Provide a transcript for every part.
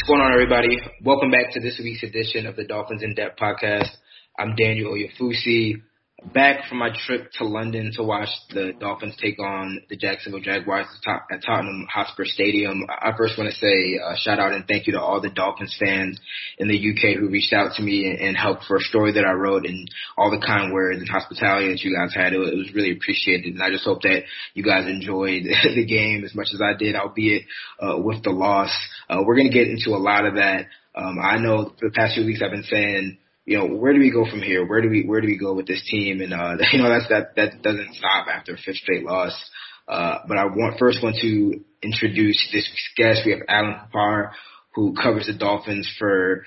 What's going on, everybody? Welcome back to this week's edition of the Dolphins in Depth podcast. I'm Daniel Oyefusi, back from my trip to London to watch the Dolphins take on the Jacksonville Jaguars at Tottenham Hotspur Stadium. I first want to say shout out and thank you to all the Dolphins fans in the UK who reached out to me and helped for a story that I wrote, and all the kind words and hospitality that you guys had. It was really appreciated, and I just hope that you guys enjoyed the game as much as I did, albeit with the loss. We're going to get into a lot of that. I know for the past few weeks I've been saying, where do we go from here? Where do we go with this team? And, that doesn't stop after a fifth straight loss. But I first want to introduce this week's guest. We have Alan Papar, who covers the Dolphins for,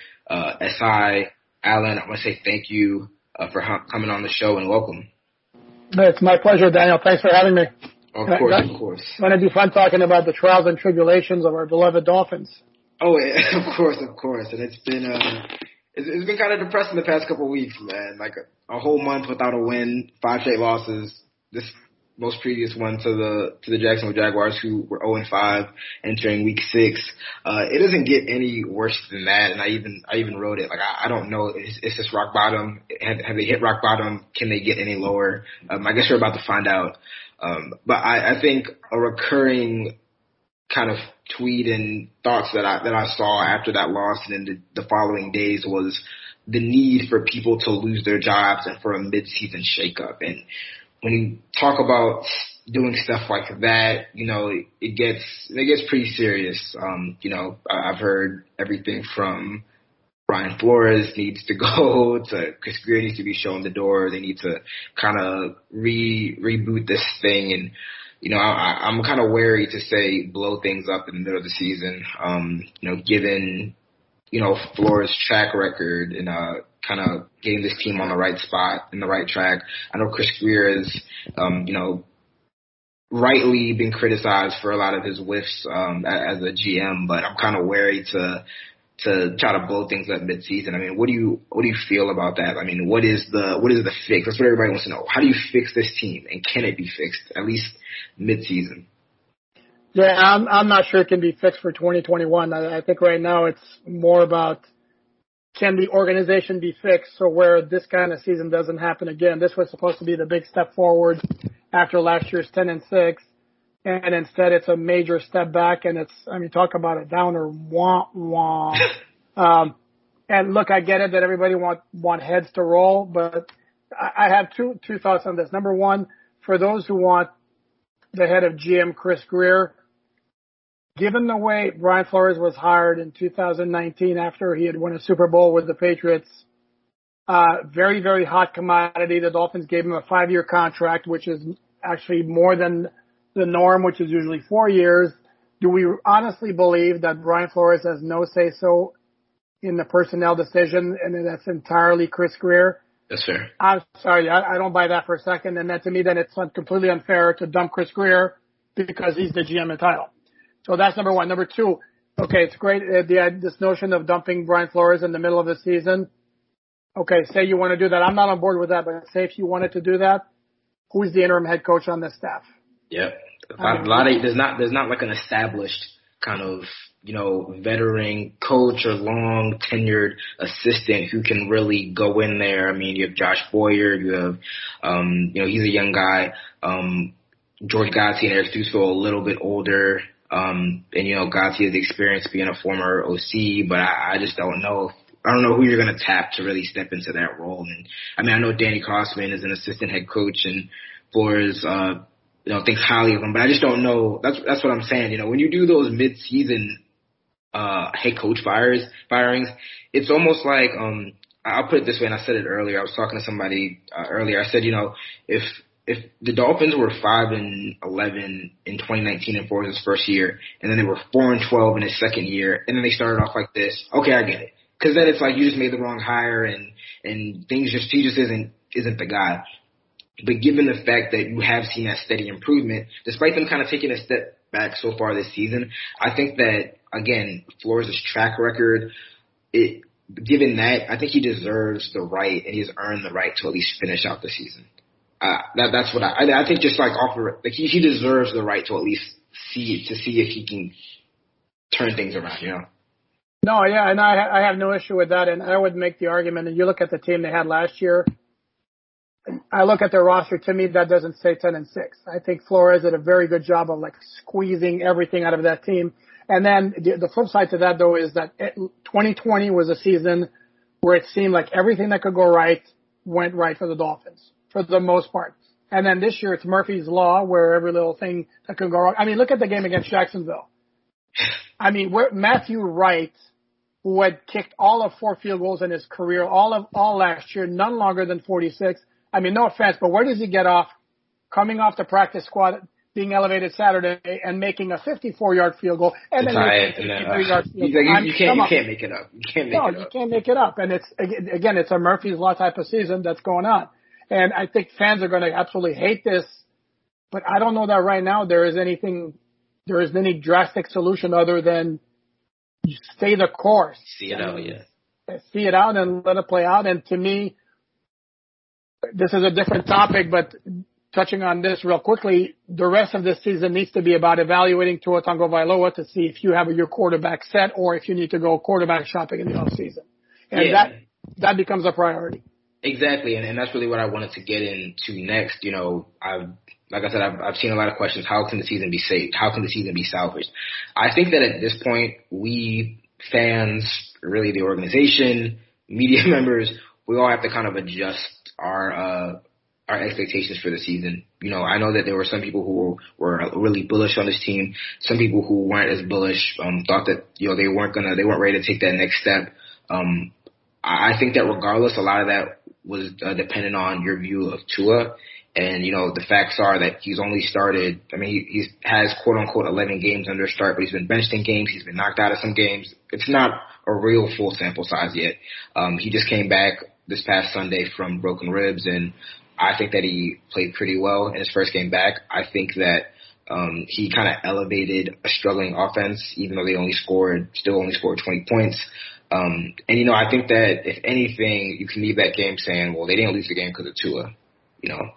SI. Alan, I want to say thank you, for coming on the show and welcome. It's my pleasure, Daniel. Thanks for having me. Of course. It's going to be fun talking about the trials and tribulations of our beloved Dolphins. Oh, yeah, of course. And it's been kind of depressing the past couple of weeks, man. Like a whole month without a win, 5 straight losses. This most previous one to the Jacksonville Jaguars, who were 0-5 entering week 6. It doesn't get any worse than that. And I even wrote it. Like I don't know. Is this rock bottom? Have they hit rock bottom? Can they get any lower? I guess we're about to find out. But I think a recurring kind of tweet and thoughts that I saw after that loss and in the following days was the need for people to lose their jobs and for a mid-season shakeup. And when you talk about doing stuff like that, it gets pretty serious. I've heard everything from Brian Flores needs to go to Chris Grier needs to be shown the door. They need to kind of reboot this thing. And I'm kind of wary to say blow things up in the middle of the season, given, Flores' track record and kind of getting this team on the right spot and the right track. I know Chris Grier is, rightly been criticized for a lot of his whiffs as a GM, but I'm kind of wary to try to blow things up mid-season. I mean, what do you feel about that? I mean, what is the fix? That's what everybody wants to know. How do you fix this team, and can it be fixed at least mid-season? Yeah, I'm not sure it can be fixed for 2021. I think right now it's more about can the organization be fixed so where this kind of season doesn't happen again. This was supposed to be the big step forward after last year's 10-6. And instead, it's a major step back, and talk about a downer, wah, wah. And look, I get it that everybody want heads to roll, but I have two thoughts on this. Number one, for those who want the head of GM Chris Grier, given the way Brian Flores was hired in 2019 after he had won a Super Bowl with the Patriots, very, very hot commodity. The Dolphins gave him a 5-year contract, which is actually more than the norm, which is usually 4 years. Do we honestly believe that Brian Flores has no say-so in the personnel decision and that's entirely Chris Grier? Yes, sir. I'm sorry, I don't buy that for a second. And to me, then it's completely unfair to dump Chris Grier because he's the GM in title. So that's number one. Number two, okay, it's great. This notion of dumping Brian Flores in the middle of the season. Okay, say you want to do that. I'm not on board with that, but say if you wanted to do that, who's the interim head coach on this staff? Yep. There's not like an established kind of, veteran coach or long tenured assistant who can really go in there. I mean, you have Josh Boyer, you have, he's a young guy. George Godsey and Eric Dusville a little bit older. And Godsey has the experience being a former OC, but I just don't know. I don't know who you're going to tap to really step into that role. And I know Danny Crossman is an assistant head coach and Flores, thinks highly of him, but I just don't know. That's what I'm saying. When you do those mid-season head coach firings, it's almost like I'll put it this way, and I said it earlier. I was talking to somebody earlier. I said, if the Dolphins were 5-11 in 2019 and Flores' first year, and then they were 4-12 in his second year, and then they started off like this, okay, I get it. Because then it's like you just made the wrong hire, and he just isn't the guy. But given the fact that you have seen that steady improvement, despite them kind of taking a step back so far this season, I think that, again, Flores' track record, given that, I think he deserves the right and he's earned the right to at least finish out the season. That's what I think. Just like he deserves the right to at least see if he can turn things around. No, yeah, and I have no issue with that. And I would make the argument, and you look at the team they had last year, I look at their roster. To me, that doesn't say 10-6. I think Flores did a very good job of like squeezing everything out of that team. And then the flip side to that, though, is that 2020 was a season where it seemed like everything that could go right went right for the Dolphins for the most part. And then this year, it's Murphy's Law, where every little thing that could go wrong. I mean, look at the game against Jacksonville. I mean, where Matthew Wright, who had kicked all of 4 field goals in his career, all last year, none longer than 46. I mean, no offense, but where does he get off coming off the practice squad, being elevated Saturday, and making a 54-yard field goal, and then making a 53-yard field goal? You can't make it up. You can't make it up. And it's a Murphy's Law type of season that's going on. And I think fans are going to absolutely hate this, but I don't know that right now there is any drastic solution other than you stay the course. See it out, yeah. See it out and let it play out. And to me, this is a different topic, but touching on this real quickly, the rest of this season needs to be about evaluating Tua Tagovailoa to see if you have your quarterback set or if you need to go quarterback shopping in the offseason. And that becomes a priority. Exactly, and that's really what I wanted to get into next. You know, like I said, I've seen a lot of questions. How can the season be saved? How can the season be salvaged? I think that at this point, we fans, really the organization, media members, we all have to kind of adjust our expectations for the season. You know, I know that there were some people who were really bullish on this team. Some people who weren't as bullish, thought that, you know, they weren't ready to take that next step. I think that regardless, a lot of that was dependent on your view of Tua. And, you know, the facts are that he's only started, I mean, he has quote unquote 11 games under start, but he's been benched in games. He's been knocked out of some games. It's not a real full sample size yet. He just came back this past Sunday from broken ribs, and I think that he played pretty well in his first game back. I think that he kind of elevated a struggling offense, even though they still only scored 20 points. And, you know, I think that if anything, you can leave that game saying, well, they didn't lose the game because of Tua, you know.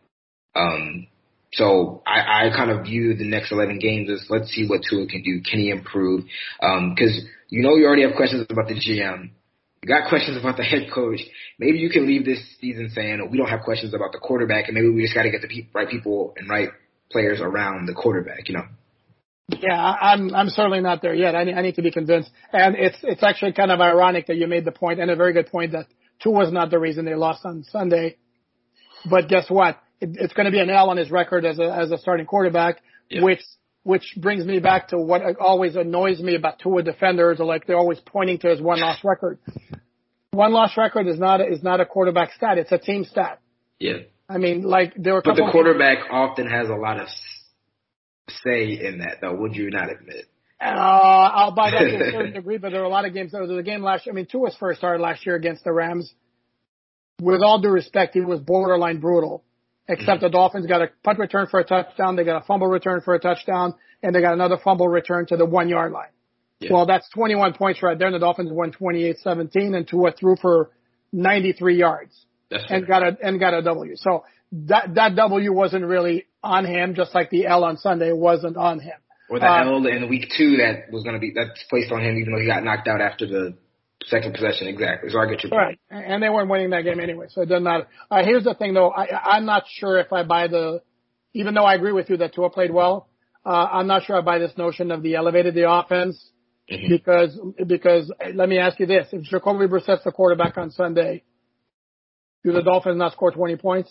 So I kind of view the next 11 games as let's see what Tua can do. Can he improve? Because, you know, you already have questions about the GM. You got questions about the head coach. Maybe you can leave this season saying, oh, we don't have questions about the quarterback, and maybe we just got to get the right people and right players around the quarterback, you know. Yeah, I'm certainly not there yet. I need to be convinced. And it's actually kind of ironic that you made the point, and a very good point, that Tua was not the reason they lost on Sunday. But guess what? It's going to be an L on his record as a starting quarterback, yeah. Which brings me back to what always annoys me about Tua defenders, like they're always pointing to his one-loss record. One-loss record is not a quarterback stat. It's a team stat. Yeah. I mean, like there were. But the quarterback often has a lot of say in that, though. Would you not admit? I'll buy that to a certain degree, but there were a lot of games. There was a game last year. I mean, Tua's first start last year against the Rams. With all due respect, he was borderline brutal. Except the Dolphins got a punt return for a touchdown, they got a fumble return for a touchdown, and they got another fumble return to the 1 yard line. Yeah. Well, that's 21 points right there, and the Dolphins won 28-17, and Tua threw for 93 yards and got a W. So that W wasn't really on him, just like the L on Sunday wasn't on him. Or the L in week 2 that's placed on him, even though he got knocked out after the second possession, exactly. So I get your point. Right, and they weren't winning that game anyway, so it doesn't matter. Here's the thing, though. I'm not sure if I buy even though I agree with you that Tua played well, I'm not sure I buy this notion of the elevated the offense, because let me ask you this. If Jacoby Brissett's the quarterback on Sunday, do the Dolphins not score 20 points?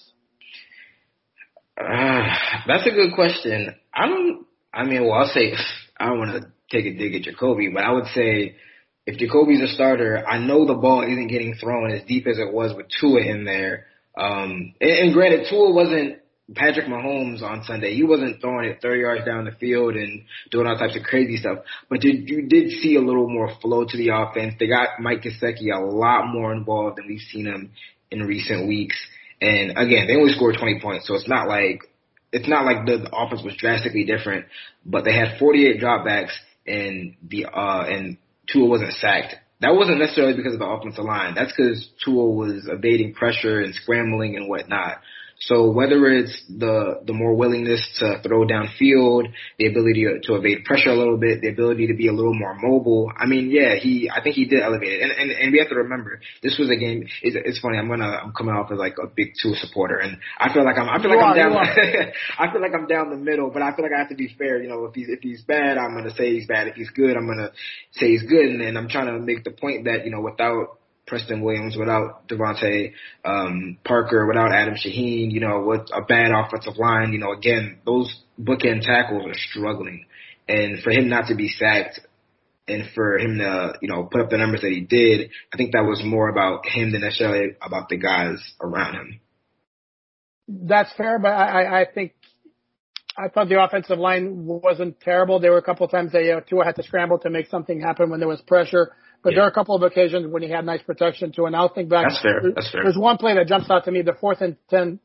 That's a good question. I'll say, I don't want to take a dig at Jacoby, but I would say, if Jacoby's a starter, I know the ball isn't getting thrown as deep as it was with Tua in there. And granted, Tua wasn't Patrick Mahomes on Sunday. He wasn't throwing it 30 yards down the field and doing all types of crazy stuff. But you did see a little more flow to the offense. They got Mike Gesicki a lot more involved than we've seen him in recent weeks. And again, they only scored 20 points, so it's not like the offense was drastically different. But they had 48 dropbacks, and Tua wasn't sacked. That wasn't necessarily because of the offensive line. That's because Tua was evading pressure and scrambling and whatnot. So whether it's the more willingness to throw downfield, the ability to evade pressure a little bit, the ability to be a little more mobile. I mean, yeah, I think he did elevate it. And we have to remember, this was a game. It's funny. I'm coming off as like a big Tua supporter, and I feel like I'm down. I feel like I'm down the middle, but I feel like I have to be fair. You know, if he's bad, I'm gonna say he's bad. If he's good, I'm gonna say he's good. And then I'm trying to make the point that, you know, without Preston Williams, without Devontae Parker, without Adam Shaheen, you know, with a bad offensive line, you know, again, those bookend tackles are struggling. And for him not to be sacked and for him to, you know, put up the numbers that he did, I think that was more about him than necessarily about the guys around him. That's fair, but I thought the offensive line wasn't terrible. There were a couple of times that Tua had to scramble to make something happen when there was pressure. But there are a couple of occasions when he had nice protection too. And I'll think back. That's fair. There's one play that jumps out to me: the fourth and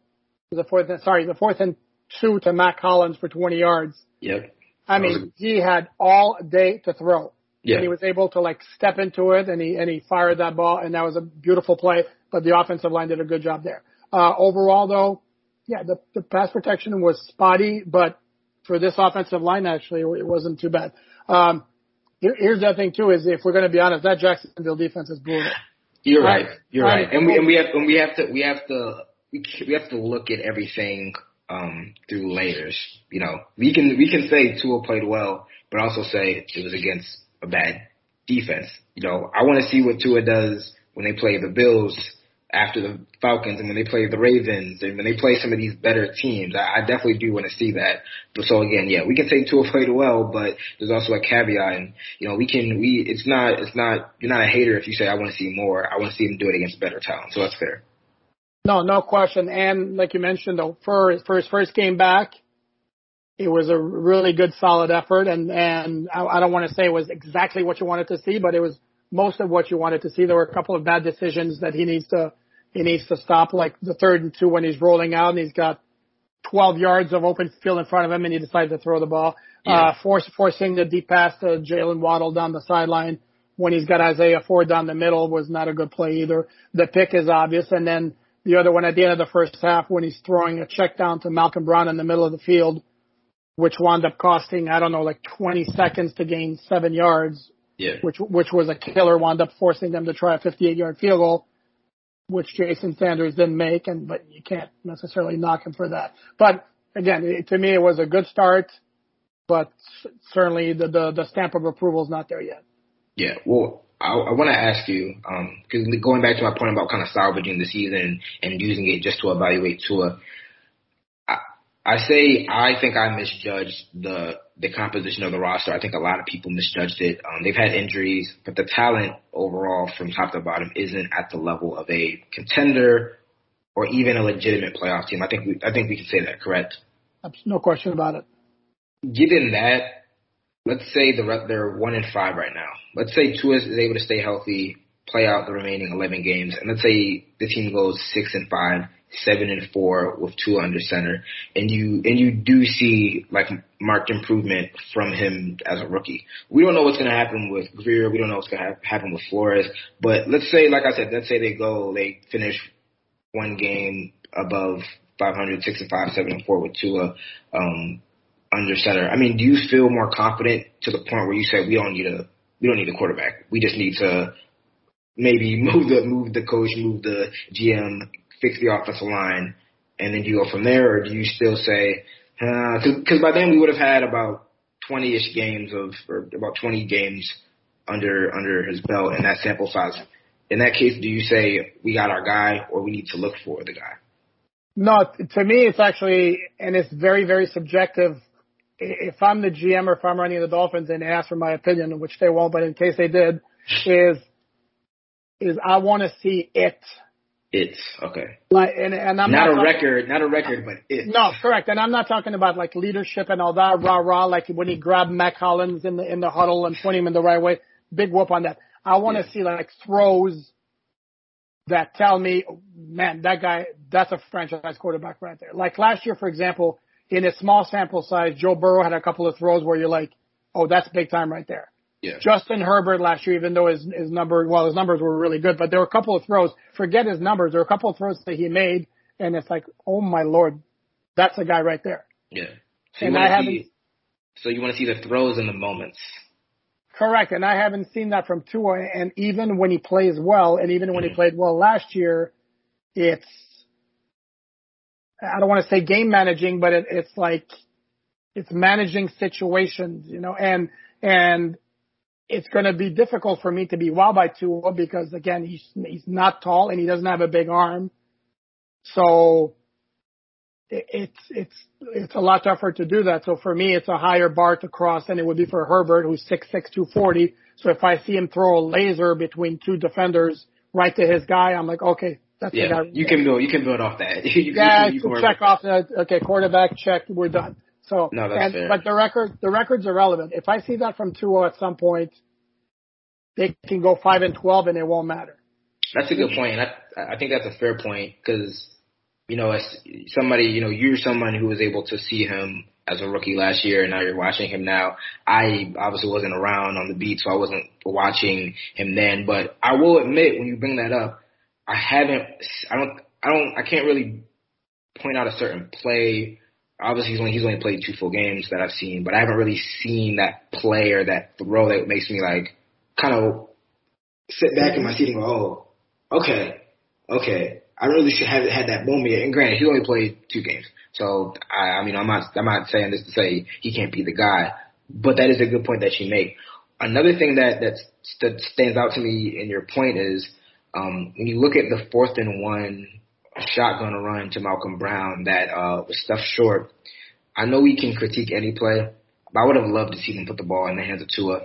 2 to Matt Collins for 20 yards. Yep. I mean, he had all day to throw. Yeah. And he was able to like step into it, and he fired that ball, and that was a beautiful play. But the offensive line did a good job there. Overall, though, yeah, the pass protection was spotty, but for this offensive line, actually, it wasn't too bad. Here's the other thing too: is if we're going to be honest, that Jacksonville defense is brutal. You're right. You're right. And we have to look at everything through layers. You know, we can say Tua played well, but also say it was against a bad defense. You know, I want to see what Tua does when they play the Bills after the Falcons and when they play the Ravens and when they play some of these better teams. I definitely do want to see that. But so again, yeah, we can say Tua played well, but there's also a caveat, and you know, it's not you're not a hater if you say I want to see more. I want to see him do it against better talent. So that's fair. No question. And like you mentioned, though, for his first game back, it was a really good, solid effort. And I don't want to say it was exactly what you wanted to see, but it was most of what you wanted to see. There were a couple of bad decisions that he needs to stop, like the 3rd and 2 when he's rolling out and he's got 12 yards of open field in front of him and he decided to throw the ball. Yeah. Forcing the deep pass to Jalen Waddle down the sideline when he's got Isaiah Ford down the middle was not a good play either. The pick is obvious. And then the other one at the end of the first half when he's throwing a check down to Malcolm Brown in the middle of the field, which wound up costing, I don't know, like 20 seconds to gain 7 yards. Yeah. Which was a killer, wound up forcing them to try a 58-yard field goal, which Jason Sanders didn't make, but you can't necessarily knock him for that. But again, to me, it was a good start, but certainly the stamp of approval is not there yet. Yeah. Well, I want to ask you, because going back to my point about kind of salvaging the season and using it just to evaluate Tua, I think I misjudged the composition of the roster. I think a lot of people misjudged it. They've had injuries, but the talent overall from top to bottom isn't at the level of a contender or even a legitimate playoff team. I think we can say that, correct? No question about it. Given that, let's say they're 1-5 right now. Let's say Tua is able to stay healthy, play out the remaining 11 games, and let's say the team goes 6-5. 7-4 with Tua under center, and you do see like marked improvement from him as a rookie. We don't know what's going to happen with Greer. We don't know what's going to happen with Flores. But let's say, like I said, they finish one game above 500, 6-5, 7-4 with Tua under center. I mean, do you feel more confident to the point where you say we don't need a quarterback? We just need to maybe move the coach, move the GM, fix the offensive line, and then you go from there? Or do you still say, because by then we would have had about 20-ish games or about 20 games under his belt in that sample size. In that case, do you say we got our guy or we need to look for the guy? No, to me it's actually, and it's very, very subjective. If I'm the GM or if I'm running the Dolphins and they ask for my opinion, which they won't, but in case they did, is I want to see it. It's okay. And I'm not a record, but it. No, correct. And I'm not talking about like leadership and all that rah, like when he grabbed Matt Collins in the huddle and pointed him in the right way. Big whoop on that. I want to see like throws that tell me, man, that guy, that's a franchise quarterback right there. Like last year, for example, in a small sample size, Joe Burrow had a couple of throws where you're like, oh, that's big time right there. Yeah. Justin Herbert last year, even though his numbers were really good, but there were a couple of throws, forget his numbers, there were a couple of throws that he made, and it's like, oh my Lord, that's a guy right there. Yeah. So and I haven't. So you want to see the throws and the moments. Correct, and I haven't seen that from Tua. And even when he plays well, and even when he played well last year, it's, I don't want to say game managing, but it's like it's managing situations, you know, and it's going to be difficult for me to be wowed by Tua because again, he's not tall and he doesn't have a big arm. So it's a lot tougher to do that. So for me, it's a higher bar to cross than it would be for Herbert, who's 6'6", 240. So if I see him throw a laser between two defenders right to his guy, I'm like, okay, that's the guy. You can build off that. you check off that. Okay, quarterback check, we're done. So, no, that's fair. But the record's irrelevant. If I see that from Tua at some point, they can go 5-12 and it won't matter. That's a good point. I think that's a fair point because, you know, as somebody, you know, you're someone who was able to see him as a rookie last year and now you're watching him now. I obviously wasn't around on the beat, so I wasn't watching him then. But I will admit, when you bring that up, I can't really point out a certain play. Obviously, he's only played 2 full games that I've seen, but I haven't really seen that play or that throw that makes me like kind of sit back in my seat and go, oh, okay. I really should have had that moment yet. And granted, he only played 2 games, so I mean, I'm not saying this to say he can't be the guy, but that is a good point that you make. Another thing that stands out to me in your point is when you look at the 4th and 1 shotgun run to Malcolm Brown that was stuffed short. I know we can critique any play, but I would have loved to see them put the ball in the hands of Tua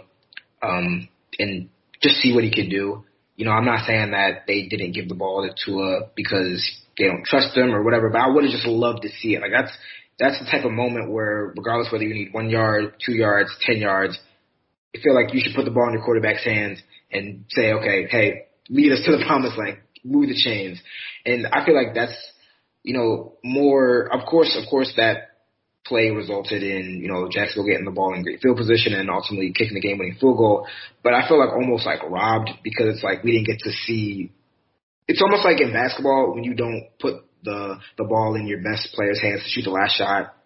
and just see what he could do. You know, I'm not saying that they didn't give the ball to Tua because they don't trust him or whatever, but I would have just loved to see it. Like that's the type of moment where regardless whether you need 1 yard, 2 yards, 10 yards, I feel like you should put the ball in your quarterback's hands and say, okay, hey, lead us to the promised land. Move the chains. And I feel like that's, you know, more, of course, that play resulted in, you know, Jacksonville getting the ball in great field position and ultimately kicking the game-winning field goal. But I feel like almost like robbed because it's like we didn't get to see, it's almost like in basketball when you don't put the ball in your best player's hands to shoot the last shot.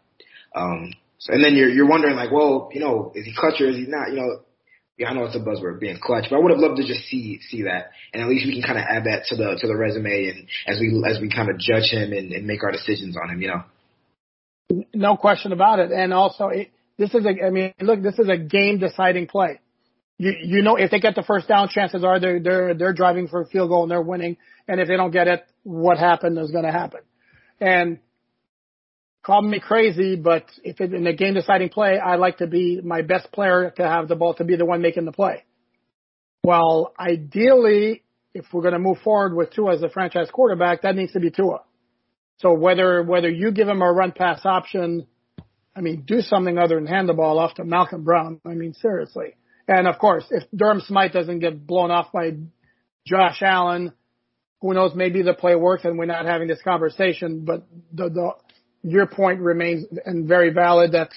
And then you're wondering like, well, you know, is he clutch or is he not? You know, yeah, I know it's a buzzword being clutch, but I would have loved to just see that, and at least we can kind of add that to the resume, and as we kind of judge him and make our decisions on him, you know. No question about it, and also this is a game deciding play. You know, if they get the first down, chances are they're driving for a field goal and they're winning, and if they don't get it, what happened is going to happen. And call me crazy, but if it's in a game-deciding play, I like to be my best player to have the ball to be the one making the play. Well, ideally, if we're going to move forward with Tua as a franchise quarterback, that needs to be Tua. So whether you give him a run-pass option, I mean, do something other than hand the ball off to Malcolm Brown. I mean, seriously. And, of course, if Durham Smythe doesn't get blown off by Josh Allen, who knows, maybe the play works and we're not having this conversation, but your point remains and very valid. That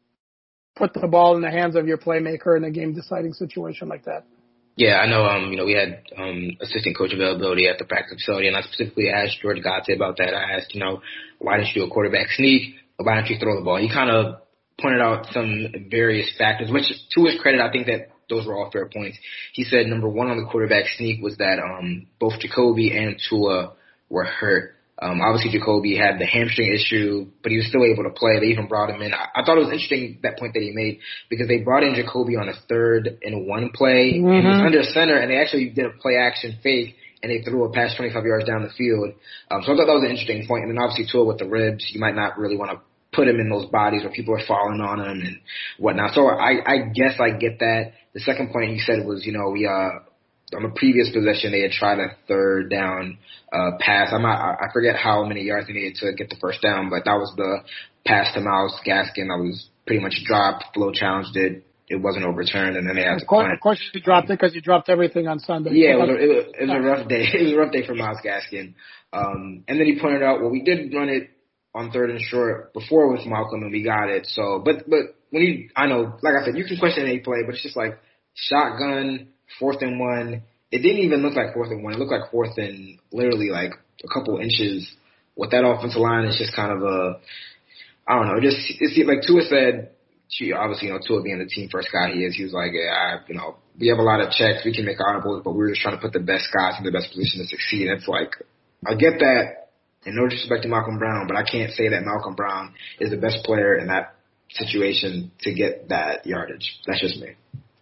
put the ball in the hands of your playmaker in a game-deciding situation like that. Yeah, I know. You know, we had assistant coach availability at the practice facility, and I specifically asked George Gate about that. I asked, you know, why didn't you do a quarterback sneak? Or why don't you throw the ball? He kind of pointed out some various factors, which to his credit, I think that those were all fair points. He said number one on the quarterback sneak was that both Jacoby and Tua were hurt. Obviously, Jacoby had the hamstring issue, but he was still able to play. They even brought him in. I thought it was interesting, that point that he made, because they brought in Jacoby on a 3rd and 1 play. Mm-hmm. And he was under center, and they actually did a play-action fake, and they threw a pass 25 yards down the field. So I thought that was an interesting point. And then obviously Tua with the ribs, you might not really want to put him in those bodies where people are falling on him and whatnot. So I guess I get that. The second point he said was, you know, we on a previous possession, they had tried a 3rd down pass. I forget how many yards they needed to get the first down, but that was the pass to Myles Gaskin that was pretty much dropped. Flo challenged it. It wasn't overturned, and then they had to punt. Of course, you dropped it because you dropped everything on Sunday. Yeah, it was a rough day. It was a rough day for Myles Gaskin. And then he pointed out, well, we did run it on 3rd and short before with Malcolm, and we got it. So, but when I know, like I said, you can question any play, but it's just like shotgun, 4th and 1. It didn't even look like 4th and 1. It looked like 4th and literally like a couple inches with that offensive line, it's just kind of I don't know. It's like Tua said. Obviously, Tua being the team first guy he was like, yeah, we have a lot of checks, we can make audibles, but we're just trying to put the best guys in the best position to succeed. And it's like, I get that, and no disrespect to Malcolm Brown, but I can't say that Malcolm Brown is the best player in that situation to get that yardage. That's just me.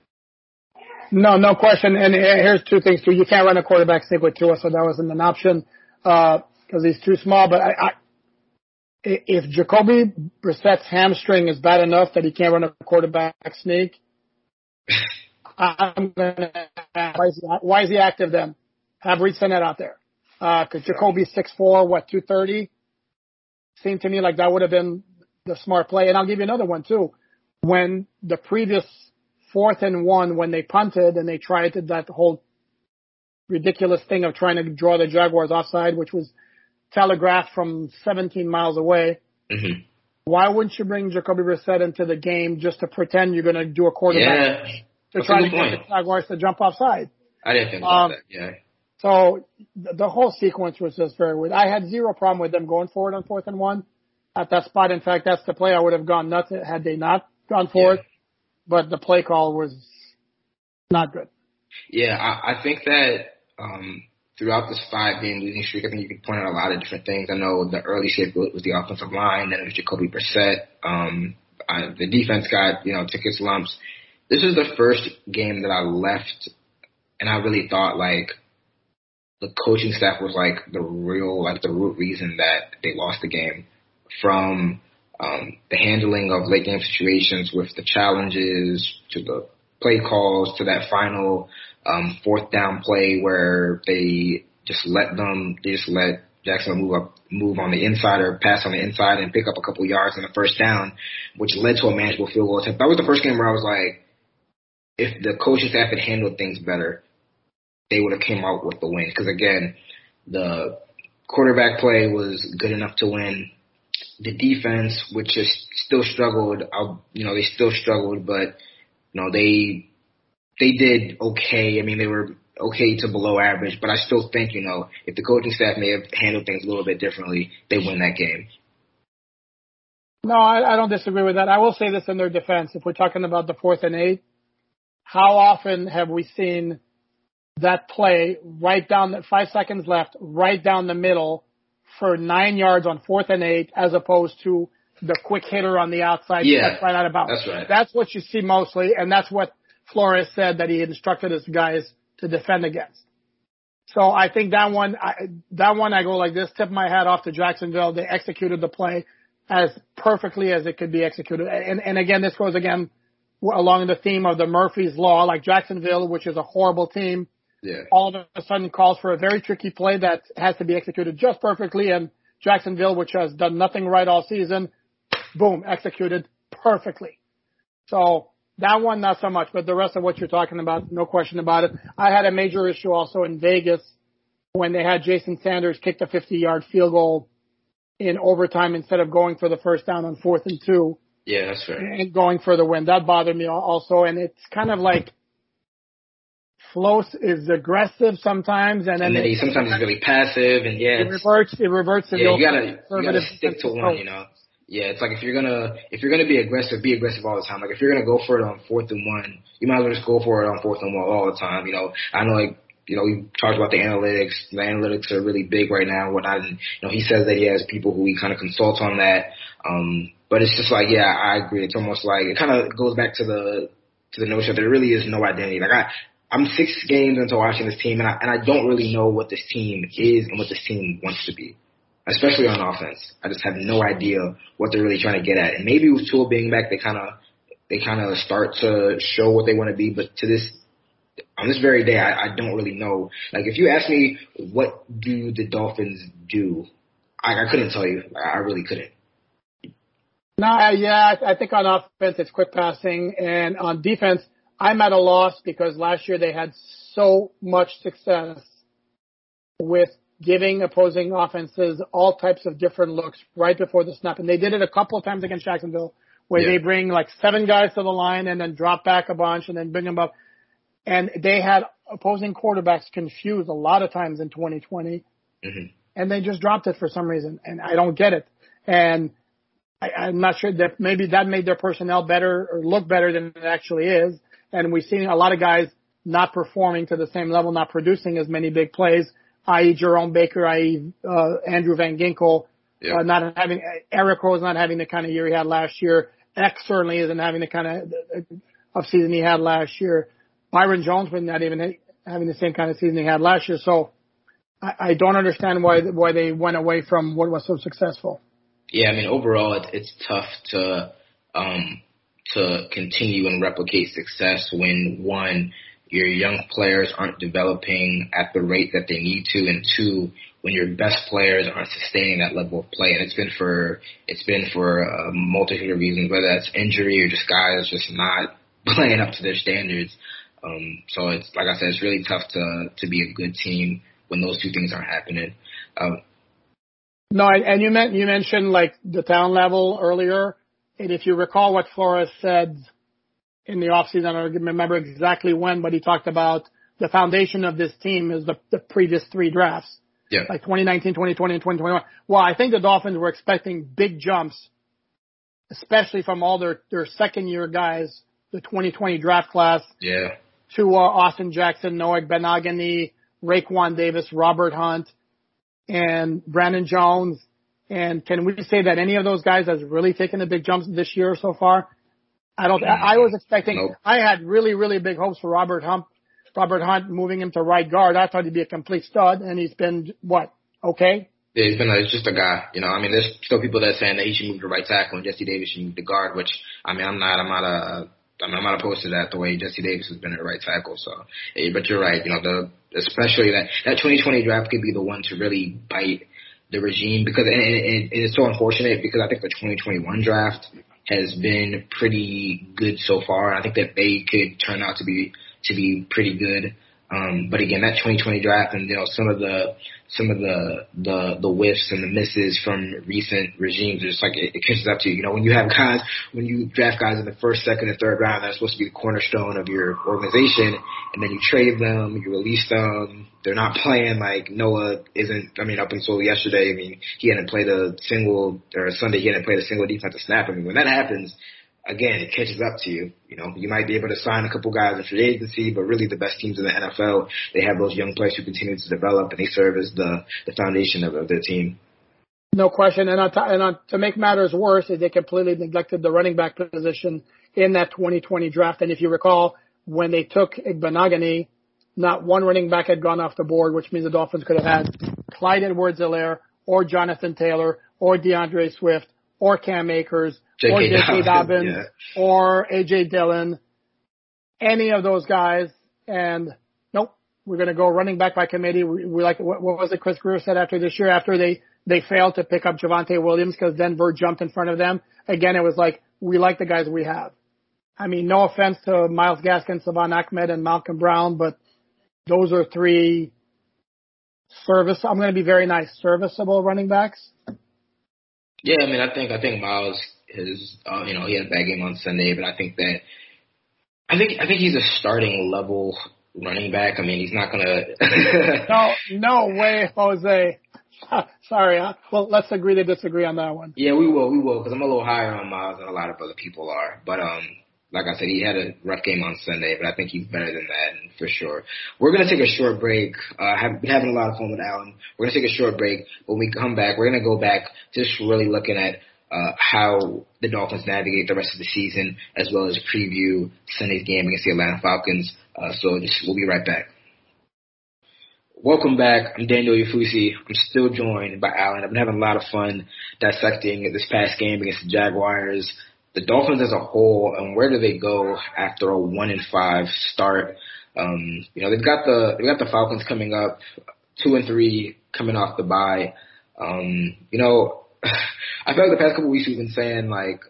No question. And here's two things too. You can't run a quarterback sneak with Tua, so that wasn't an option because he's too small. But if Jacoby Brissett's hamstring is bad enough that he can't run a quarterback sneak, I'm gonna ask, why is he active then? Have Reid Sinnett out there. Because Jacoby's 6'4", 230. Seemed to me like that would have been the smart play. And I'll give you another one too. When the previous 4th and 1, when they punted and they tried that whole ridiculous thing of trying to draw the Jaguars offside, which was telegraphed from 17 miles away. Mm-hmm. Why wouldn't you bring Jacoby Brissett into the game just to pretend you're going to do a quarterback to try to get the Jaguars to jump offside? I didn't think about that. Yeah. So the whole sequence was just very weird. I had zero problem with them going forward on 4th and 1 at that spot. In fact, that's the play I would have gone nuts had they not gone forward. Yeah. But the play call was not good. Yeah, I think that throughout this 5-game losing streak, I think you could point out a lot of different things. I know the early shape was the offensive line, then it was Jacoby Brissett. The defense took its lumps. This is the first game that I left, and I really thought the coaching staff was the root reason that they lost the game. From the handling of late game situations with the challenges to the play calls to that final 4th down play where they just let Jacksonville move on the inside or pass on the inside and pick up a couple yards on the first down, which led to a manageable field goal attempt. That was the first game where I was like, if the coaching staff had handled things better, they would have came out with the win. Because again, the quarterback play was good enough to win. The defense, which is still struggled, they still struggled, but they did okay. I mean, they were okay to below average, but I still think, if the coaching staff may have handled things a little bit differently, they win that game. No, I don't disagree with that. I will say this in their defense. If we're talking about the 4th and 8, how often have we seen that play right down 5 seconds left, right down the middle for 9 yards on 4th and 8, as opposed to the quick hitter on the outside, right out of bounds. That's right. That's what you see mostly, and that's what Flores said that he had instructed his guys to defend against. So I think that one I go like this, tip my hat off to Jacksonville. They executed the play as perfectly as it could be executed. And again, this goes along the theme of the Murphy's Law, like Jacksonville, which is a horrible team. Yeah. All of a sudden calls for a very tricky play that has to be executed just perfectly, and Jacksonville, which has done nothing right all season, boom, executed perfectly. So that one, not so much, but the rest of what you're talking about, no question about it. I had a major issue also in Vegas when they had Jason Sanders kick the 50-yard field goal in overtime instead of going for the first down on 4th and 2. Yeah, that's fair. And going for the win. That bothered me also, and it's kind of like Flos is aggressive sometimes, and then sometimes he's really passive, and it reverts. To you gotta stick to one, Yeah, it's like if you're gonna be aggressive all the time. Like if you're gonna go for it on 4th and 1, you might as well just go for it on 4th and 1 all the time. I know we talked about the analytics. The analytics are really big right now. He says that he has people who he kind of consults on that. But it's just like, yeah, I agree. It's almost like it kind of goes back to the notion that there really is no identity. Like I'm 6 games into watching this team, and I don't really know what this team is and what this team wants to be, especially on offense. I just have no idea what they're really trying to get at. And maybe with Tua being back, they kind of start to show what they want to be. But on this very day, I don't really know. Like if you ask me what do the Dolphins do, I couldn't tell you. I really couldn't. No, I think on offense it's quick passing, and on defense I'm at a loss because last year they had so much success with giving opposing offenses all types of different looks right before the snap. And they did it a couple of times against Jacksonville where they bring like 7 guys to the line and then drop back a bunch and then bring them up. And they had opposing quarterbacks confused a lot of times in 2020. Mm-hmm. and they just dropped it for some reason, and I don't get it. And I'm not sure that maybe that made their personnel better or look better than it actually is. And we've seen a lot of guys not performing to the same level, not producing as many big plays, i.e. Jerome Baker, i.e. Andrew Van Ginkel, not having, Eric Rose not having the kind of year he had last year. X certainly isn't having the kind of season he had last year. Byron Jones was not even having the same kind of season he had last year. So I don't understand why they went away from what was so successful. Yeah, I mean, overall, it's tough to continue and replicate success when, one, your young players aren't developing at the rate that they need to, and two, when your best players aren't sustaining that level of play. And it's been for a multitude of reasons, whether that's injury or just guys just not playing up to their standards. So it's, like I said, it's really tough to be a good team when those two things aren't happening. No, and you mentioned like the talent level earlier, and if you recall what Flores said in the offseason, I don't remember exactly when, but he talked about the foundation of this team is the previous three drafts, like 2019, 2020, and 2021. Well, I think the Dolphins were expecting big jumps, especially from all their second year guys, the 2020 draft class, to Austin Jackson, Noah Benogany, Raekwon Davis, Robert Hunt, and Brandon Jones. And can we say that any of those guys has really taken a big jump this year so far? I was expecting, nope. I had really, really big hopes for Robert Hunt moving him to right guard. I thought he'd be a complete stud, and he's been, okay? Yeah, he's just a guy. I mean, there's still people that are saying that he should move to right tackle and Jesse Davis should move to guard, which, I mean, I'm not opposed to that, the way Jesse Davis has been at right tackle. So, but you're right. Especially that 2020 draft could be the one to really bite the regime, because and it's so unfortunate because I think the 2021 draft has been pretty good so far. I think that they could turn out to be pretty good. But again, that 2020 draft and some of the whiffs and the misses from recent regimes, it's like it catches up to you. When you draft guys in the first, second, and third round, that's supposed to be the cornerstone of your organization, and then you trade them, you release them, they're not playing. Like Noah isn't. I mean, up until yesterday, he hadn't played Sunday, he hadn't played a single defensive snap. I mean, when that happens, again, it catches up to you. You might be able to sign a couple guys in free agency, but really the best teams in the NFL, they have those young players who continue to develop, and they serve as the foundation of their team. No question. And to make matters worse, they completely neglected the running back position in that 2020 draft. And if you recall, when they took Benogany, not one running back had gone off the board, which means the Dolphins could have had Clyde Edwards-Helaire or Jonathan Taylor or DeAndre Swift or Cam Akers, or J.K. Dobbins, or A.J. Dillon, any of those guys, and nope, we're going to go running back by committee. We like, what was it Chris Greer said after this year, after they failed to pick up Javonte Williams because Denver jumped in front of them? Again, it was like, we like the guys we have. I mean, no offense to Myles Gaskin, Savon Ahmed, and Malcolm Brown, but those are three I'm going to be very nice, serviceable running backs. Yeah, I mean, I think Myles is, he had a bad game on Sunday, but I think he's a starting level running back. I mean, he's not gonna. No way, Jose. Sorry. Well, let's agree to disagree on that one. Yeah, we will, because I'm a little higher on Myles than a lot of other people are. But like I said, he had a rough game on Sunday, but I think he's better than that for sure. We're going to take a short break. I've been having a lot of fun with Alan. We're going to take a short break. When we come back, we're going to go back just really looking at how the Dolphins navigate the rest of the season, as well as preview Sunday's game against the Atlanta Falcons. We'll be right back. Welcome back. I'm Daniel Ufusi. I'm still joined by Alan. I've been having a lot of fun dissecting this past game against the Jaguars. The Dolphins as a whole, and where do they go after a 1-5 start? They've got the Falcons coming up, 2-3 coming off the bye. I feel like the past couple of weeks we've been saying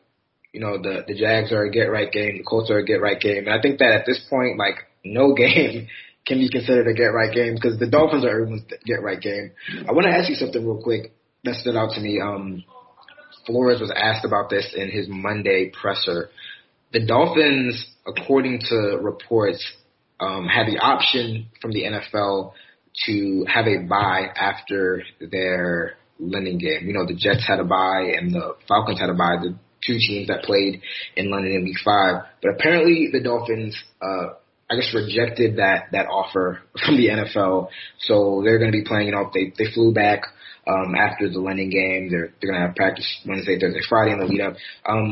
the Jags are a get right game, the Colts are a get right game, and I think that at this point, no game can be considered a get right game because the Dolphins are everyone's get right game. I want to ask you something real quick that stood out to me. Flores was asked about this in his Monday presser. The Dolphins, according to reports, had the option from the NFL to have a bye after their London game. The Jets had a bye and the Falcons had a bye, the two teams that played in London in week 5. But apparently the Dolphins, rejected that offer from the NFL. So they're going to be playing, they flew back after the London game. They're going to have practice Wednesday, Thursday, Friday in the lead up.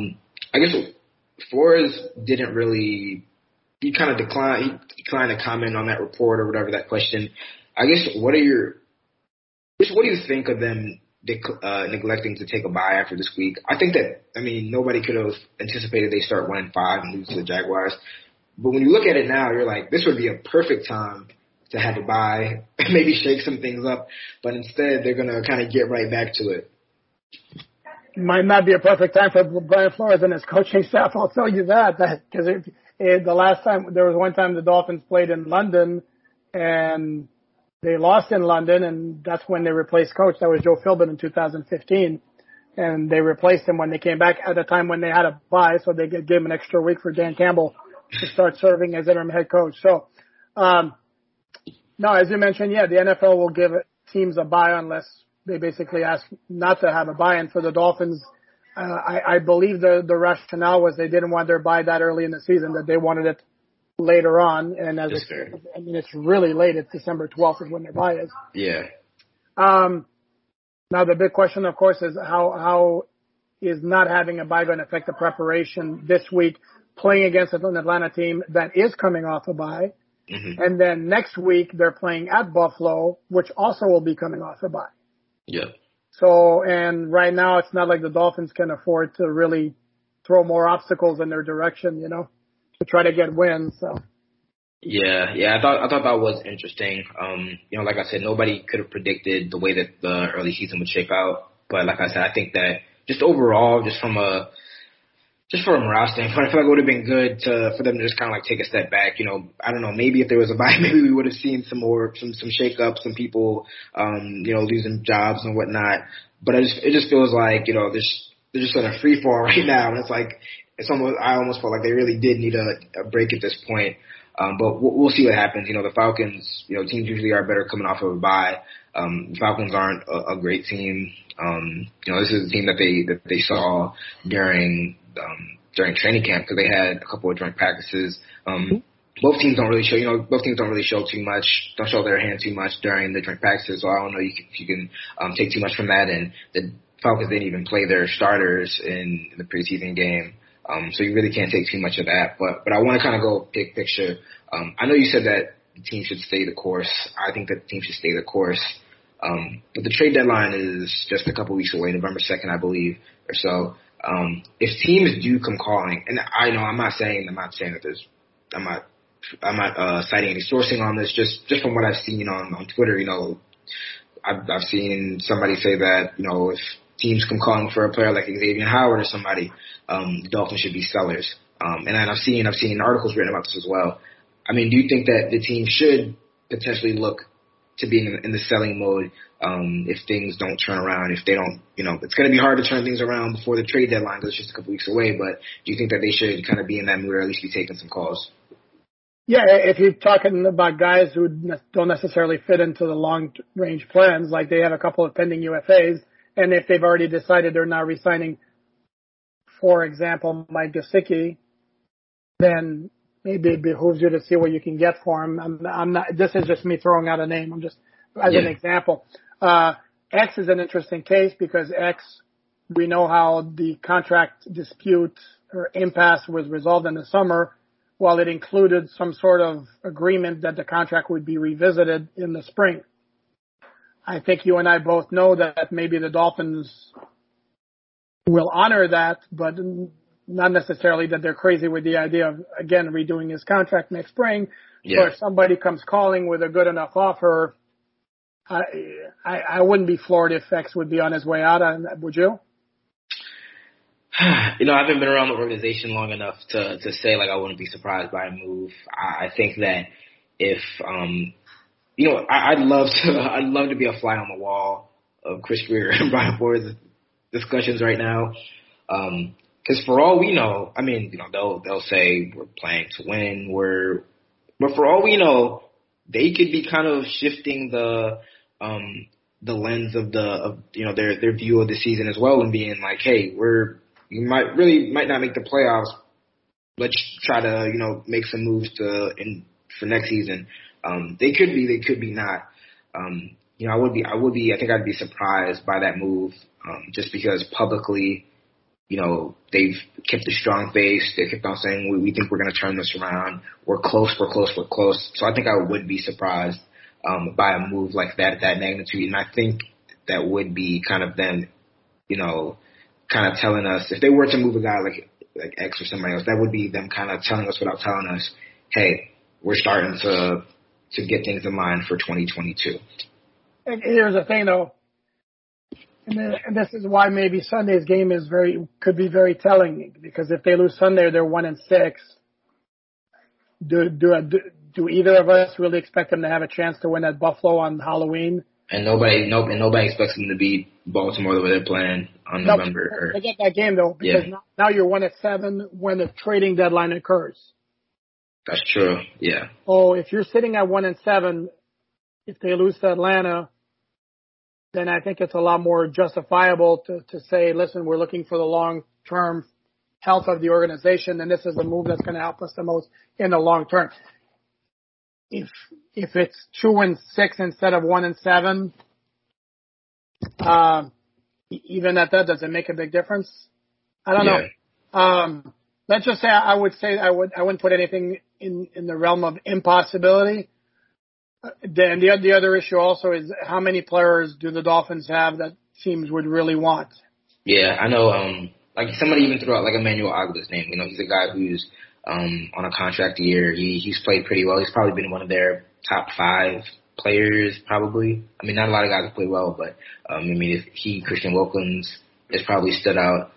Flores didn't really, he kind of declined to comment on that report or whatever, that question. What do you think of them neglecting to take a bye after this week? I think that, nobody could have anticipated they start 1-5 and lose to the Jaguars. But when you look at it now, you're like, this would be a perfect time to have a bye, maybe shake some things up. But instead, they're going to kind of get right back to it. Might not be a perfect time for Brian Flores and his coaching staff. I'll tell you that, because the last time, there was one time the Dolphins played in London and they lost in London, and that's when they replaced coach. That was Joe Philbin in 2015. And they replaced him when they came back at a time when they had a bye, so they gave him an extra week for Dan Campbell to start serving as interim head coach. So, no, as you mentioned, the NFL will give teams a bye unless they basically ask not to have a bye. And for the Dolphins, I believe the rationale was they didn't want their bye that early in the season, that they wanted it later on. And it's really late. It's December 12th is when their bye is. Yeah. Now the big question, of course, is how is not having a bye going to affect the preparation this week, playing against an Atlanta team that is coming off a bye. Mm-hmm. And then next week they're playing at Buffalo, which also will be coming off a bye. Yeah. So, and right now it's not like the Dolphins can afford to really throw more obstacles in their direction, to try to get wins. So. Yeah. I thought that was interesting. Like I said, nobody could have predicted the way that the early season would shape out. But like I said, I think that just overall, just from a morale standpoint, I feel like it would have been good for them to just kind of like take a step back. I don't know, maybe if there was a bye, maybe we would have seen some shake up, some people, losing jobs and whatnot. But it just feels like, they're just in a free fall right now. And it's like, I almost felt like they really did need a break at this point. But we'll see what happens. The Falcons, teams usually are better coming off of a bye. The Falcons aren't a great team. This is a team that they saw during training camp, because they had a couple of joint practices. Both teams don't really show too much, don't show their hand too much during the joint practices. So I don't know if you can take too much from that. And the Falcons didn't even play their starters in the preseason game. So you really can't take too much of that. But I want to kind of go big picture. I know you said that the team should stay the course. I think that the team should stay the course. But the trade deadline is just a couple weeks away, November 2nd, I believe, or so. If teams do come calling, and I know I'm not saying that I'm not citing any sourcing on this, just from what I've seen on Twitter, I've seen somebody say that, if teams come calling for a player like Xavier Howard or somebody, the Dolphins should be sellers. And then I've seen articles written about this as well. Do you think that the team should potentially look to being in the selling mode if things don't turn around, if they don't, it's going to be hard to turn things around before the trade deadline because it's just a couple weeks away, but do you think that they should kind of be in that mood or at least be taking some calls? Yeah, if you're talking about guys who don't necessarily fit into the long-range plans, like they have a couple of pending UFAs, and if they've already decided they're not re-signing, for example, Mike Gesicki, then maybe it behooves you to see what you can get for him. I'm not. This is just me throwing out a name. I'm just as an example. X is an interesting case because X, we know how the contract dispute or impasse was resolved in the summer. While it included some sort of agreement that the contract would be revisited in the spring. I think you and I both know that maybe the Dolphins will honor that, but not necessarily that they're crazy with the idea of, again, redoing his contract next spring. Yeah. So if somebody comes calling with a good enough offer, I wouldn't be floored if X would be on his way out. Would you? I haven't been around the organization long enough to say, like, I wouldn't be surprised by a move. I think that if, I'd love to be a fly on the wall of Chris Grier and Brian Flores' discussions right now. Because for all we know, they'll say we're playing to win. But for all we know, they could be kind of shifting the lens of their view of the season as well, and being like, hey, you might not make the playoffs. Let's try to make some moves for next season. They could be not. I think I'd be surprised by that move, just because publicly, they've kept a strong face. They kept on saying, we think we're going to turn this around. We're close. So I think I would be surprised by a move like that at that magnitude. And I think that would be kind of them, kind of telling us, if they were to move a guy like X or somebody else, that would be them kind of telling us without telling us, hey, we're starting to get things in line for 2022. And here's the thing, though, and this is why maybe Sunday's game could be very telling, because if they lose Sunday, they're 1-6. Do either of us really expect them to have a chance to win at Buffalo on Halloween? And nobody expects them to beat Baltimore the way they're playing on November. Forget that game, though, because now you're 1-7 when the trading deadline occurs. That's true. Yeah. Oh, if you're sitting at 1-7, if they lose to Atlanta, then I think it's a lot more justifiable to say, listen, we're looking for the long-term health of the organization, and this is a move that's going to help us the most in the long term. If it's 2-6 instead of 1-7, even at that, does it make a big difference? I don't know. Let's just say I wouldn't put anything in the realm of impossibility. Then the other issue also is, how many players do the Dolphins have that teams would really want? Yeah, I know. Like somebody even threw out like Emmanuel Aguilar's name. He's a guy who's on a contract year. He's played pretty well. He's probably been one of their top 5 players, probably. I mean, not a lot of guys have played well, but Christian Wilkins has probably stood out.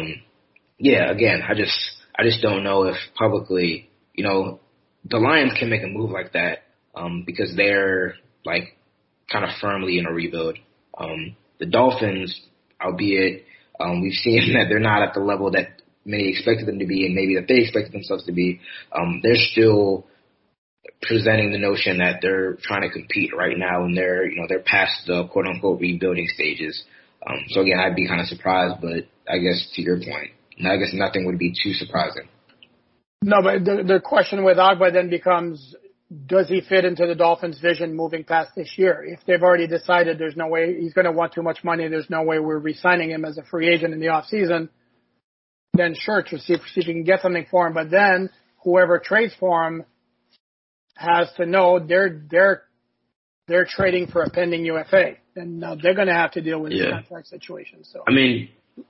Again, I just don't know if publicly, the Lions can make a move like that, because they're like kind of firmly in a rebuild. The Dolphins, albeit we've seen that they're not at the level that many expected them to be, and maybe that they expected themselves to be, they're still presenting the notion that they're trying to compete right now, and they're past the quote unquote rebuilding stages. So again, I'd be kind of surprised, but I guess to your point, I guess nothing would be too surprising. No, but the question with Agba then becomes, does he fit into the Dolphins' vision moving past this year? If they've already decided there's no way he's going to want too much money, there's no way we're re-signing him as a free agent in the off season, then sure, to see if you can get something for him. But then whoever trades for him has to know they're trading for a pending UFA, and now they're going to have to deal with the contract situation. So I mean,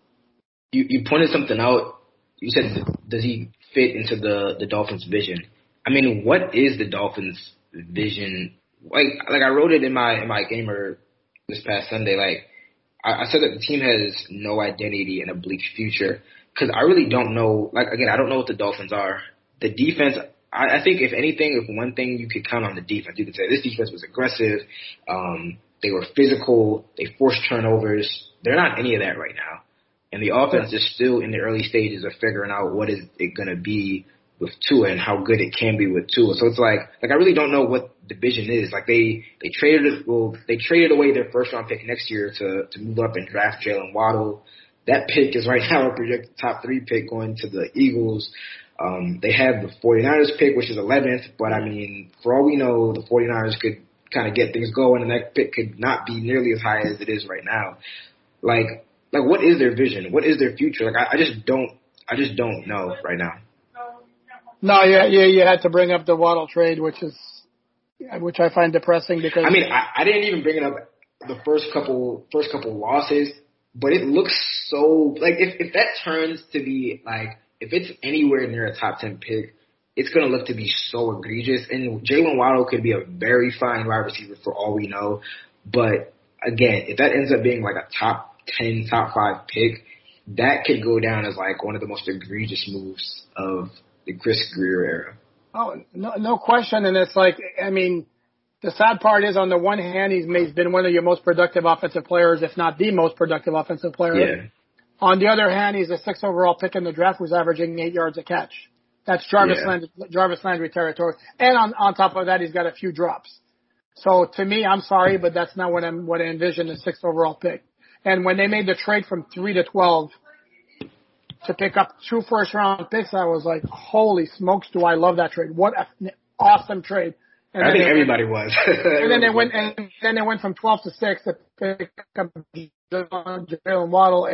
you pointed something out. You said, does he fit into the Dolphins' vision? I mean, what is the Dolphins' vision? Like I wrote it in my gamer this past Sunday. Like I said that the team has no identity and a bleak future, because I really don't know. Like again, I don't know what the Dolphins are. The defense, I think if anything, if one thing you could count on the defense, you could say this defense was aggressive. They were physical. They forced turnovers. They're not any of that right now. And the offense is still in the early stages of figuring out what is it going to be with Tua and how good it can be with Tua. So it's like I really don't know what the vision is. Like they traded away their first round pick next year to move up and draft Jalen Waddle. That pick is right now a projected top 3 pick going to the Eagles. They have the 49ers pick, which is 11th, but I mean, for all we know, the 49ers could kind of get things going, and that pick could not be nearly as high as it is right now. Like what is their vision? What is their future? Like I just don't know right now. No, you had to bring up the Waddle trade, which I find depressing, because I mean, I didn't even bring it up the first couple losses, but it looks so like if that turns to be like, if it's anywhere near a top 10 pick, it's going to look to be so egregious. And Jalen Waddle could be a very fine wide receiver for all we know. But again, if that ends up being like a top 10, top 5 pick, that could go down as like one of the most egregious moves of the Chris Grier era. Oh, no question. And it's like, I mean, the sad part is, on the one hand, he's been one of your most productive offensive players, if not the most productive offensive player. Yeah. On the other hand, he's a 6th overall pick in the draft who's averaging 8 yards a catch. That's Jarvis Landry territory. And on top of that, he's got a few drops. So to me, I'm sorry, but that's not what I envisioned the 6th overall pick. And when they made the trade from 3 to 12 to pick up 2 first-round picks, I was like, holy smokes, do I love that trade. What an awesome trade. And I think everybody was. And then they went from 12 to 6 to pick up Jalen Waddle,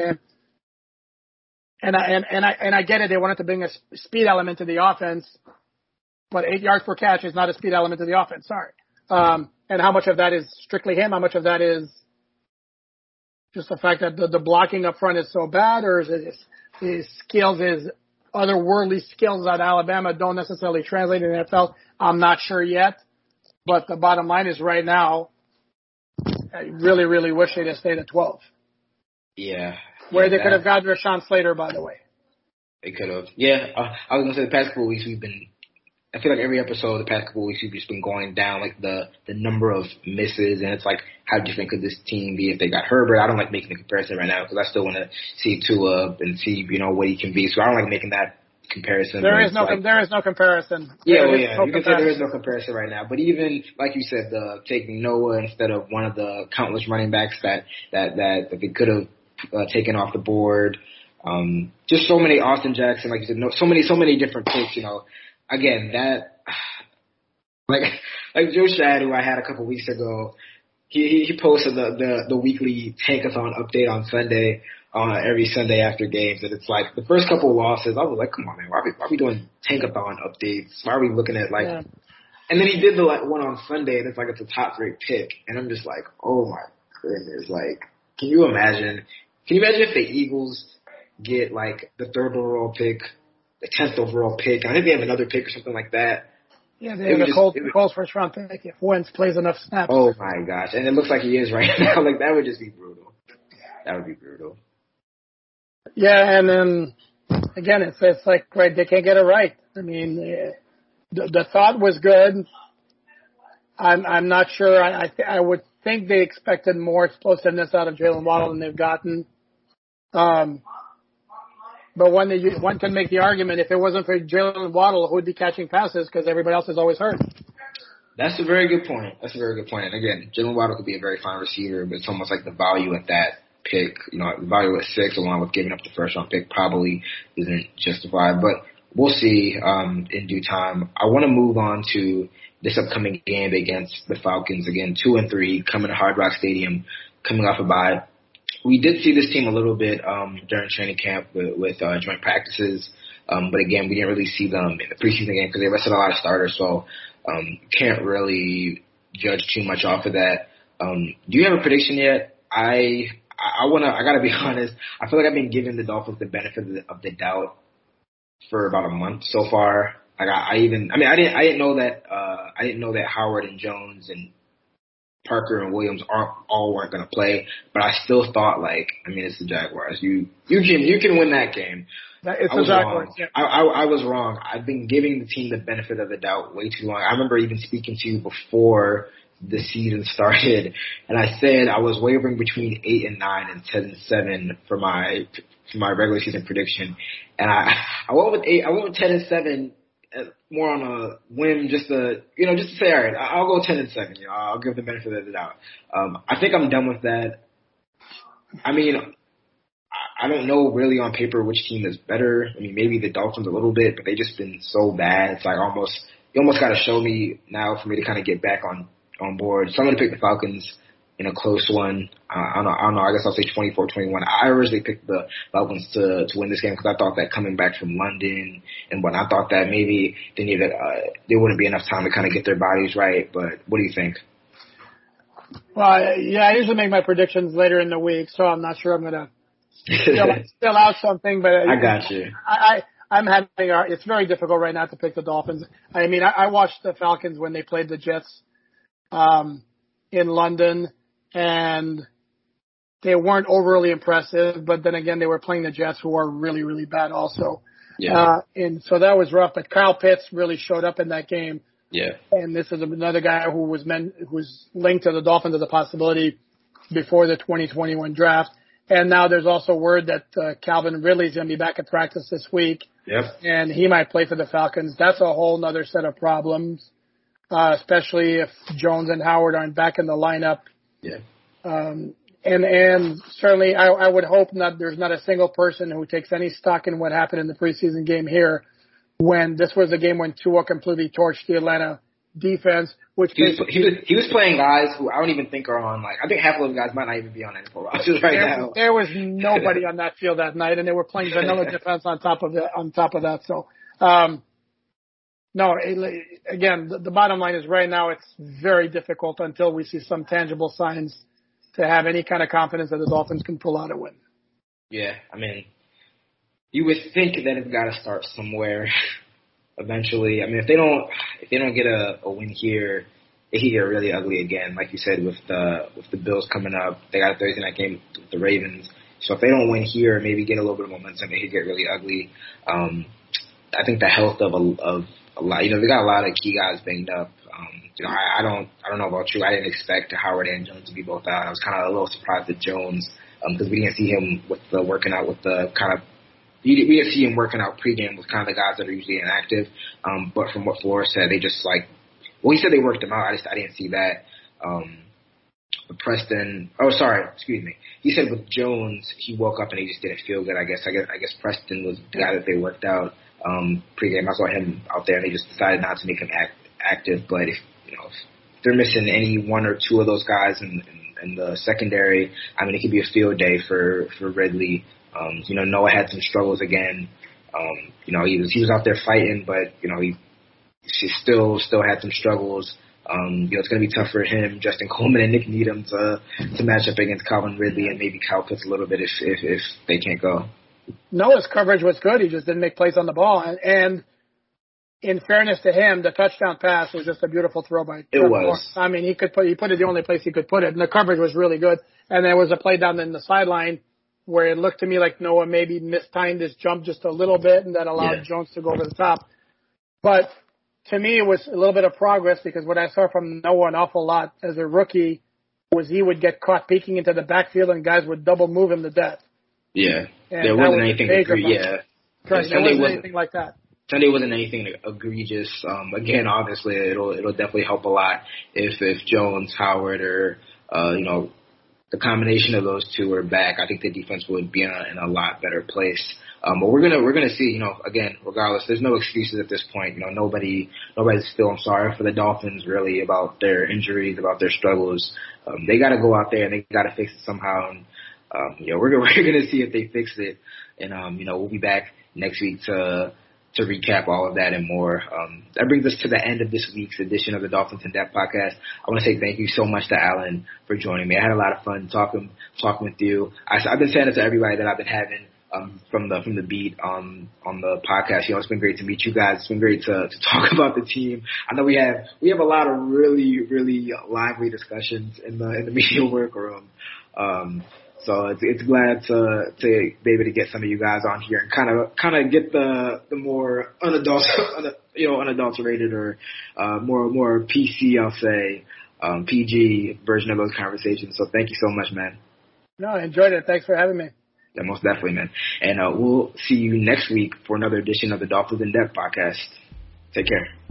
and I get it. They wanted to bring a speed element to the offense, but 8 yards per catch is not a speed element to the offense. Sorry. And how much of that is strictly him? How much of that is just the fact that the blocking up front is so bad, or is it his skills, his otherworldly skills at Alabama don't necessarily translate in the NFL? I'm not sure yet. But the bottom line is right now, I really, really wish they'd have stayed at 12. Yeah. Where they could have gotten Rashawn Slater, by the way. They could have. Yeah. I was going to say the past couple of weeks I feel like every episode the past couple of weeks we've just been going down like the number of misses, and it's like how different could this team be if they got Herbert. I don't like making the comparison right now because I still want to see Tua and see, what he can be. So I don't like making that comparison. There is no comparison. Yeah, you can say there is no comparison right now. But even like you said, taking Noah instead of one of the countless running backs that they could have taken off the board. Just so many Austin Jackson, like you said, so many different picks. Again, that like Joe Shad, who I had a couple weeks ago, he posted the weekly Tankathon update on Sunday. Every Sunday after games, and it's like the first couple of losses, I was like, come on, man, why are we doing Tankathon updates? Why are we looking at And then he did the one on Sunday, and it's like it's a top 3 pick, and I'm just like, oh my goodness, can you imagine if the Eagles get the 3rd overall pick, the 10th overall pick, and I think they have another pick or something like that. Yeah, they have the Colts first round pick if Wentz plays enough snaps. Oh my gosh, and it looks like he is right now. That would just be brutal. That would be brutal. Yeah, and then again, it's like they can't get it right. I mean, the thought was good. I'm not sure. I would think they expected more explosiveness out of Jalen Waddle than they've gotten. But one can make the argument if it wasn't for Jalen Waddle, who would be catching passes because everybody else is always hurt. That's a very good point. And again, Jalen Waddle could be a very fine receiver, but it's almost like the value at that pick, the value at 6 along with giving up the first round pick probably isn't justified, but we'll see in due time. I want to move on to this upcoming game against the Falcons. Again, 2-3 coming to Hard Rock Stadium, coming off a bye. We did see this team a little bit during training camp with joint practices, but again, we didn't really see them in the preseason game because they rested a lot of starters, so can't really judge too much off of that. Do you have a prediction yet? I gotta be honest. I feel like I've been giving the Dolphins the benefit of the doubt for about a month so far. I didn't know that Howard and Jones and Parker and Williams weren't gonna play, but I still thought it's the Jaguars. You can win that game. It's the Jaguars. Yeah. I was wrong. I've been giving the team the benefit of the doubt way too long. I remember even speaking to you before the season started, and I said I was wavering between 8-9 and 10-7 for my regular season prediction, and I went with 8. I went with 10-7 more on a whim, just to say, all right, I'll go 10-7. I'll give the benefit of the doubt. I think I'm done with that. I mean, I don't know really on paper which team is better. I mean, maybe the Dolphins a little bit, but they just been so bad. It's like you almost got to show me now for me to kind of get back on board. So I'm going to pick the Falcons in a close one. I don't know. I guess I'll say 24-21. I originally picked the Falcons to win this game because I thought that coming back from London and whatnot, I thought that maybe there wouldn't be enough time to kind of get their bodies right. But what do you think? Well, yeah, I usually make my predictions later in the week, so I'm not sure I'm going to still out something. But I got you. It's very difficult right now to pick the Dolphins. I mean, I watched the Falcons when they played the Jets in London, and they weren't overly impressive, but then again, they were playing the Jets, who are really, really bad also. Yeah. And so that was rough, but Kyle Pitts really showed up in that game. Yeah. And this is another guy who was linked to the Dolphins as a possibility before the 2021 draft. And now there's also word that Calvin Ridley's going to be back at practice this week. Yep. And he might play for the Falcons. That's a whole other set of problems, especially if Jones and Howard aren't back in the lineup. Yeah. And certainly I would hope there's not a single person who takes any stock in what happened in the preseason game here, when this was a game when Tua completely torched the Atlanta defense, which he was playing guys who I don't even think are on, like, I think half of those guys might not even be on NFL rosters right now. There was nobody on that field that night, and they were playing vanilla defense on top of that. So, no, again, the bottom line is right now it's very difficult until we see some tangible signs to have any kind of confidence that the Dolphins can pull out a win. Yeah, I mean, you would think that it's got to start somewhere. Eventually, I mean, if they don't get a win here, it could get really ugly again. Like you said, with the Bills coming up, they got a Thursday night game with the Ravens. So if they don't win here, maybe get a little bit of momentum, it could get really ugly. I think the health of a lot, they got a lot of key guys banged up. I don't know about you. I didn't expect Howard and Jones to be both out. I was kind of a little surprised at Jones because we didn't see him with the working out with the kind of. We didn't see him working out pregame with kind of the guys that are usually inactive. But from what Flores said, they just he said they worked him out. I didn't see that. Preston, he said with Jones, he woke up and he just didn't feel good. I guess Preston was the guy that they worked out pregame. I saw him out there and they just decided not to make him active. But if they're missing any one or two of those guys in the secondary, I mean, it could be a field day for Ridley. Noah had some struggles again. He was out there fighting, but he still had some struggles. It's going to be tough for him, Justin Coleman, and Nick Needham to match up against Calvin Ridley and maybe Kyle Pitts a little bit if they can't go. Noah's coverage was good. He just didn't make plays on the ball. And in fairness to him, the touchdown pass was just a beautiful throw by Trevor Lawrence. I mean, he put it the only place he could put it, and the coverage was really good. And there was a play down in the sideline where it looked to me like Noah maybe mistimed his jump just a little bit, and that allowed Jones to go over the top. But to me, it was a little bit of progress because what I saw from Noah an awful lot as a rookie was he would get caught peeking into the backfield and guys would double move him to death. Yeah, and there wasn't anything egregious. Correct. There wasn't anything like that. Sunday wasn't anything egregious. Again, obviously, it'll definitely help a lot if Jones, Howard, or the combination of those two are back. I think the defense would be in a lot better place. But we're gonna see. Again, regardless, there's no excuses at this point. Nobody's feeling sorry for the Dolphins really about their injuries, about their struggles. They got to go out there and they got to fix it somehow. And we're gonna see if they fix it. And we'll be back next week to recap all of that and more. That brings us to the end of this week's edition of the Dolphins in Depth podcast. I want to say thank you so much to Alan for joining me. I had a lot of fun talking with you. I've been saying it to everybody that I've been having from the beat on the podcast. It's been great to meet you guys. It's been great to talk about the team. I know we have a lot of really, really lively discussions in the media workroom. So it's glad to be able to get some of you guys on here and kind of get the more unadulterated or more PC, I'll say, PG version of those conversations. So thank you so much, man. No, I enjoyed it. Thanks for having me. Yeah, most definitely, man. And we'll see you next week for another edition of the Dolphins in Depth podcast. Take care.